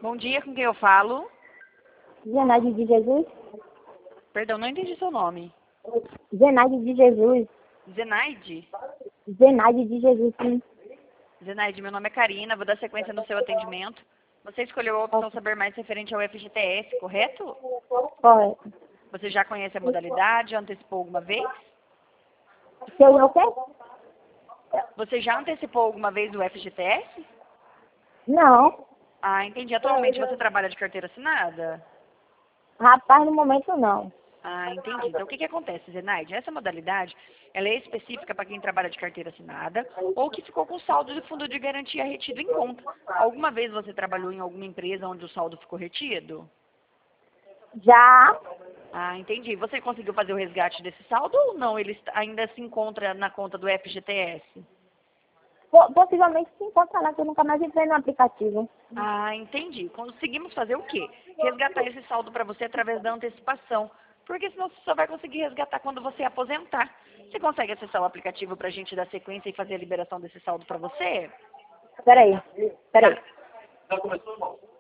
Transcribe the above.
Bom dia, com quem eu falo? Zenaide de Jesus? Perdão, não entendi seu nome. Zenaide de Jesus. Zenaide? Zenaide de Jesus, sim. Zenaide, meu nome é Karina, vou dar sequência no seu atendimento. Você escolheu a opção saber mais referente ao FGTS, correto? Correto. Você já conhece a modalidade, já antecipou alguma vez? Se eu não sei? Você já antecipou alguma vez o FGTS? Não. Ah, entendi. Atualmente você trabalha de carteira assinada? Rapaz, no momento não. Ah, entendi. Então, o que acontece, Zenaide? Essa modalidade, ela é específica para quem trabalha de carteira assinada ou que ficou com saldo de fundo de garantia retido em conta. Alguma vez você trabalhou em alguma empresa onde o saldo ficou retido? Já, Ah, entendi. Você conseguiu fazer o resgate desse saldo ou não? Ele ainda se encontra na conta do FGTS? possivelmente se encontra lá, que eu nunca mais entrei no aplicativo. Ah, entendi. Conseguimos fazer o quê? Resgatar esse saldo para você através da antecipação. Porque senão você só vai conseguir resgatar quando você aposentar. Você consegue acessar o aplicativo para a gente dar sequência e fazer a liberação desse saldo para você? Peraí. Tá.